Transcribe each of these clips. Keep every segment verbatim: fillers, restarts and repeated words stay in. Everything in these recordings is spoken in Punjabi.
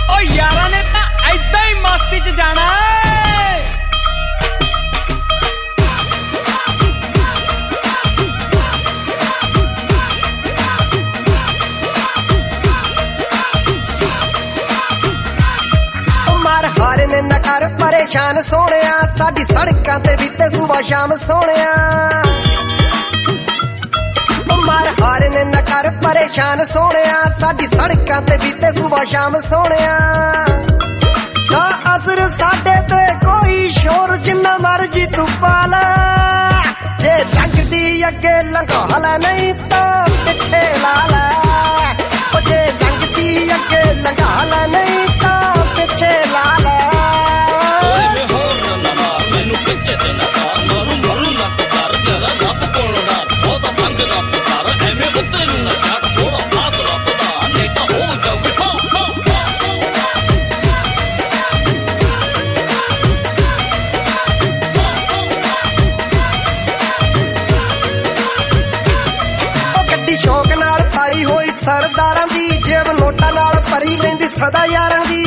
ओ यारा ने ता ऐदा ही मस्ती च जाना ने न कर परेशान सोहणिया साडी सड़कां ते बीते सुबह शाम सोहणिया मार हार ने न कर परेशान सोहणिया साडी सड़कां ते बीते सुबह शाम सोहणिया ना असर साडे ते कोई शोर जिन्ना मर्जी तू पाला जे लंघदी अगे लंघा लै नहीं तो पिछे ला लै जे लंघदी अगे लंघा लै नहीं तो पिछे ला लै शौक नाल पाई होई सरदारां दी जेब नोटां नाल भरी रहिंदी सदा यारां दी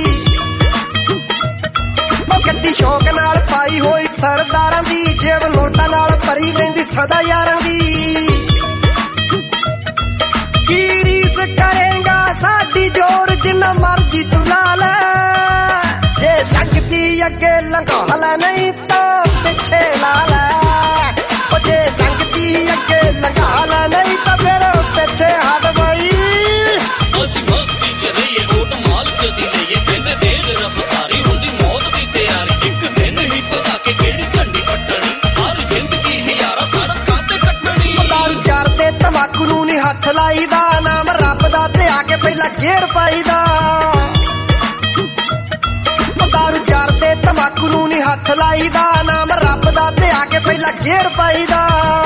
ओ गड्डी शौक नाल पाई होई सरदारां दी जेब नोटां नाल भरी रहिंदी सदा यारां दी की रीस करेगा साडी जोर जिन्ना मर्जी तू ला लै जे लंघदी अगे लंघा लै नहीं तो पिछे ला लै ओ जे लंघदी अगे लंघा लै नहीं तो फिर पिछे हट बई ਅਸੀਂ ਮਸਤੀ ਚ ਰਹੀਏ ਓਟ ਮਾਲ ਜਦੀ ਲਈਏ ਕਹਿੰਦੇ ਤੇਜ਼ ਰਫ਼ਤਾਰੀ ਹੁੰਦੀ ਮੌਤ ਦੀ ਤਿਆਰੀ ਇੱਕ ਦਿਨ ਹੀ ਪਤਾ ਕਿ ਕਿਹੜੀ ਝੰਡੀ ਪੱਟਣੀ ਸਾਰੀ ਜ਼ਿੰਦਗੀ ਹੀ ਯਾਰਾ ਸੜਕਾਂ ਤੇ ਕੱਟਣੀ ਦਾਰੂ ਚਾਰ ਤੇ ਤਮਾਕੂ ਨੂੰ ਨਹੀਂ ਹੱਥ ਲਾਈਦਾ ਨਾਮ ਰੱਬ ਦਾ ਤੇ ਆ ਕੇ ਪਹਿਲਾਂ ਗੇਰ ਪਾਈਦਾ ਦਾਰੂ ਚਾਰ ਤੇ ਤਮਾਕੂ ਨੂੰ ਨਹੀਂ ਹੱਥ ਲਾਈਦਾ ਨਾਮ ਰੱਬ ਦਾ ਤੇ ਆ ਕੇ ਪਹਿਲਾਂ ਗੇਰ ਪਾਈਦਾ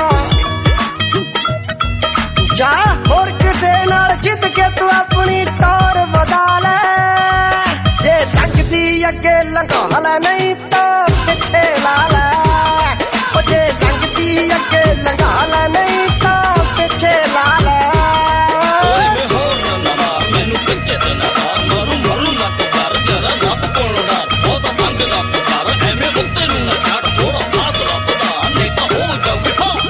ਜਾ ਹੋਰ ਕਿਸੇ ਨਾਲ ਜਿੱਤ ਕੇ ਤੂੰ ਆਪਣੀ ਟੌਰ ਵਧਾ ਲੈ ਜੇ ਲੰਘਦੀ ਅੱਗੇ ਲੰਘਾ ਲੈ ਨਹੀਂ ਤਾਂ ਪਿੱਛੇ ਲਾ ਲੈ ਉਹ ਜੇ ਲੰਘਦੀ ਅੱਗੇ ਲੰਘਾ ਲੈ ਨਹੀਂ ਤਾਂ ਪਿੱਛੇ ਲਾ ਲੈ ਓਏ ਵੇ ਹੋਰ ਨਾ ਮਾਰ ਮੈਨੂੰ ਕੱਚੇ ਤੇ ਨਾ ਮਾਰੂ ਮਾਰੂ ਨਾ ਕਰ ਜਰਾ ਰੱਬ ਕੋਲ ਨਾ ਬਹੁਤਾ ਤੰਗ ਨਾ ਕਰ ਐਵੇਂ ਉੱਤੇ ਨੂੰ ਨਾ ਛੱਡ ਥੋੜਾ ਫਾਸਲਾ ਵਧਾ ਨਹੀਂ ਤਾਂ ਹੋ ਜਾਊਗੀ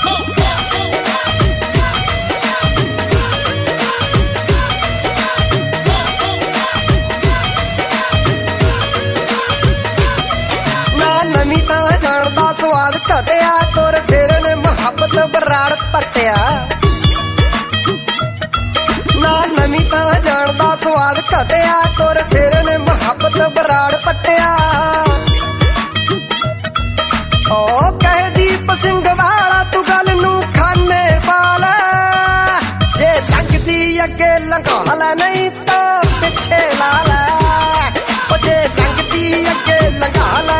ਨਵੀਂ ਤਾਂ ਜਾਣ ਦਾ ਸਵਾਦ ਘਟਿਆ ਤੁਰ ਫੇਰੇ ਨੇ ਮੁਹੱਬਤ ਬਰਾੜ ਪੱਟਿਆ ਨਾ ਨਵੀਂ ਤਾਂ ਜਾਣ ਦਾ ਸਵਾਦ ਘਟਿਆ ਤੁਰ ਫੇਰੇ ਨੇ ਮੁਹੱਬਤ ਬਰਾੜ ਪੱਟਿਆ ਓ ਕਹੇ ਦੀਪ ਸਿੰਘ ਵਾਲਾ ਤੂੰ ਗੱਲ ਨੂੰ ਖਾਨੇ ਪਾ ਲੈ ਜੇ ਲੰਘਦੀ ਅੱਗੇ ਲੰਘਾ ਲੈ ਨਹੀਂ ਤਾਂ ਪਿੱਛੇ ਲਾ ਲੈ ਓ ਜੇ ਲੰਘਦੀ ਅੱਗੇ ਲੰਘਾ